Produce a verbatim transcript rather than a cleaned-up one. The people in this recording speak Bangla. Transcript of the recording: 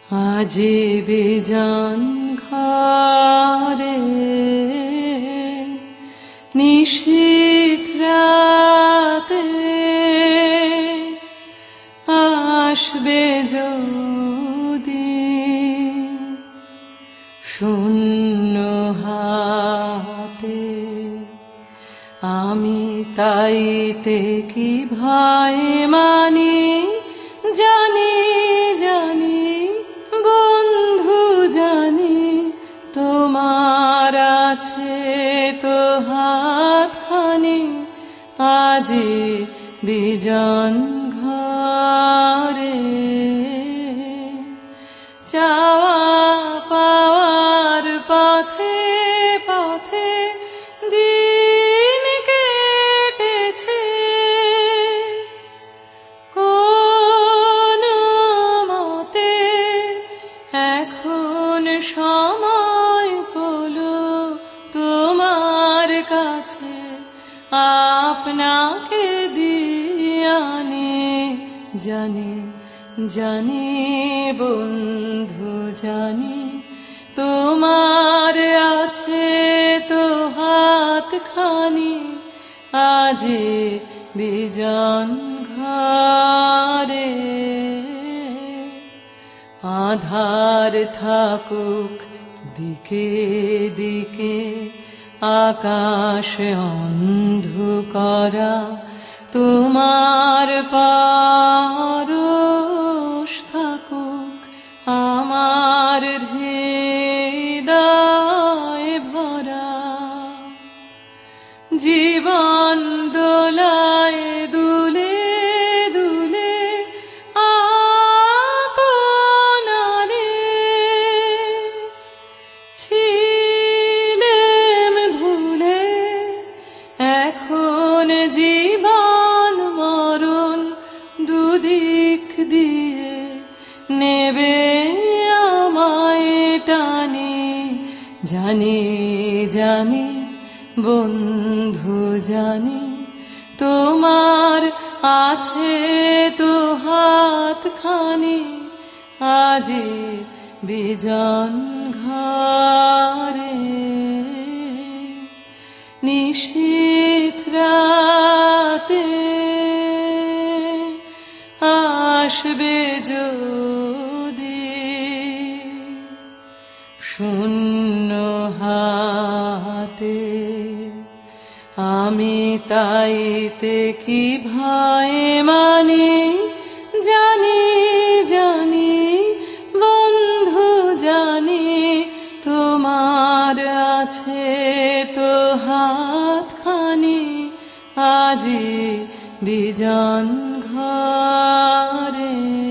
আজি বিজন ঘরে নিশীথ রাতে আসবে যদি শূন্য হাতে, আমি তাইতে কি ভয় মানি, জানি জানি বন্ধু জানি, তোমার আছে তো হাতখানি আজি বিজন ঘরে। চাওয়া পাওয়ার পথে পথে দিন কেটেছে, কোন মতে এখন সময় হলো তোমার কাছে আপনাকে দিয়ানি, জানি জানি বন্ধু জানি, তোমার আছে তো হাতখানি আজি বিজন ঘরে। আধার থাকুক দিকে দিকে, আকাশ অন্ধকারা, তোমার পরশ থাকুক আমার হৃদয় ভরা। জীবন দোলায় দুলে দুলে আপনারে ছিলেম ভুলে, এখন জীবন মরণ দুদিক দিয়ে নেবে আমায় টানি, জানি জানি বন্ধু জানি, তোমার আছে তো হাতখানি আজি বিজন ঘরে। নিশীথ রাতে আসবে যদি শূন্য হাতে, আমি তাইতে কি ভয় মানি, জানি জানি বন্ধু জানি, তোমার আছে তো হাতখানি আজি বিজন ঘরে।